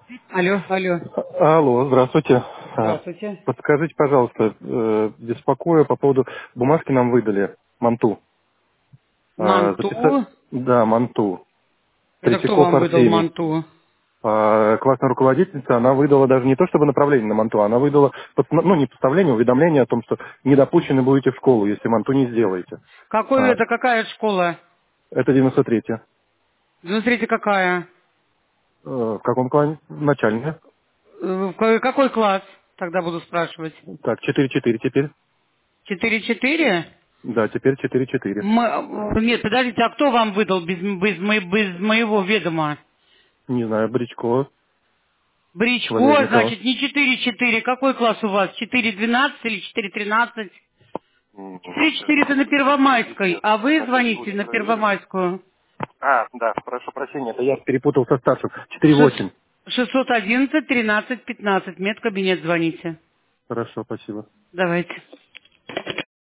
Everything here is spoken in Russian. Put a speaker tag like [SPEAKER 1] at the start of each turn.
[SPEAKER 1] Алло, алло.
[SPEAKER 2] Алло, здравствуйте.
[SPEAKER 1] Здравствуйте.
[SPEAKER 2] Подскажите, пожалуйста, беспокою по поводу бумажки нам выдали, манту.
[SPEAKER 1] Манту.
[SPEAKER 2] Да, манту.
[SPEAKER 1] Это кто
[SPEAKER 2] Третьяков
[SPEAKER 1] вам выдал
[SPEAKER 2] Артемий.
[SPEAKER 1] манту?
[SPEAKER 2] Классная руководительница, она выдала даже не то чтобы направление на манту, она выдала, ну не постановление, уведомление о том, что не допущены будете в школу, если манту не сделаете.
[SPEAKER 1] Какой
[SPEAKER 2] А,
[SPEAKER 1] это, какая школа?
[SPEAKER 2] Это 93-е.
[SPEAKER 1] Смотрите, какая.
[SPEAKER 2] В каком классе? Начальная.
[SPEAKER 1] Какой класс? Тогда буду спрашивать.
[SPEAKER 2] Так, 4-4 теперь.
[SPEAKER 1] 4-4?
[SPEAKER 2] Да, теперь 4-4.
[SPEAKER 1] Нет, подождите, а кто вам выдал без моего ведома?
[SPEAKER 2] Не знаю, Бричко, Валерий
[SPEAKER 1] Бричко,
[SPEAKER 2] Николаевич.
[SPEAKER 1] значит, не 4-4. Какой класс у вас? 4-12 или 4-13? 4-4 это на Первомайской, а вы звоните на Первомайскую.
[SPEAKER 2] Да, прошу прощения, это я перепутал со старшим. 4-8.
[SPEAKER 1] 611 13 15. Медкабинет звоните.
[SPEAKER 2] Хорошо, спасибо.
[SPEAKER 1] Давайте.